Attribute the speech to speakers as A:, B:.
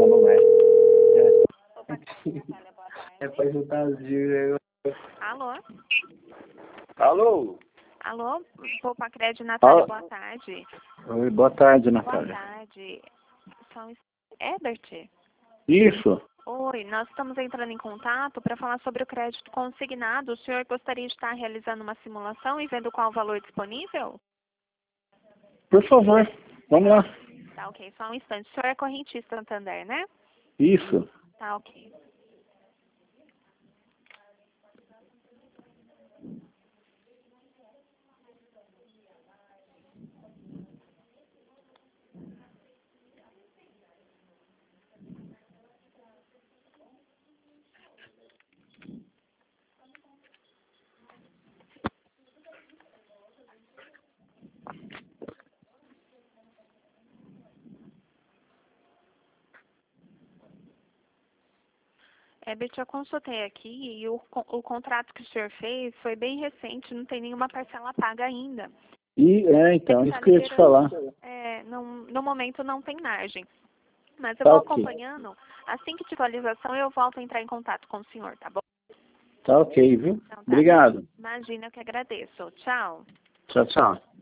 A: não é.
B: Opa, Natália, boa
A: É
B: tarde.
A: pra juntar os dias.
B: Alô?
C: Alô?
B: Alô? Poupa Crédito, Natália,
A: Alô?
B: boa tarde.
A: Oi, boa tarde,
B: Boa
A: Natália.
B: tarde. São Ebert?
A: Isso.
B: Oi, nós estamos entrando em contato para falar sobre o crédito consignado. O senhor gostaria de estar realizando uma simulação e vendo qual o valor disponível?
A: Por favor, vamos lá.
B: Tá ok, só um instante. O senhor é correntista Santander, né?
A: Isso.
B: Tá ok. Ebert, eu consultei aqui e o contrato que o senhor fez foi bem recente, não tem nenhuma parcela paga ainda.
A: Então,
B: Ele
A: isso
B: está
A: que eu ia te falar.
B: liberando, no momento não tem margem. Mas eu
A: Tá
B: vou
A: ok.
B: acompanhando. Assim que tiver atualização, eu volto a entrar em contato com o senhor, tá bom?
A: Tá ok, viu?
B: Então tá.
A: Obrigado.
B: Imagina, eu que agradeço. Tchau.
A: Tchau, tchau.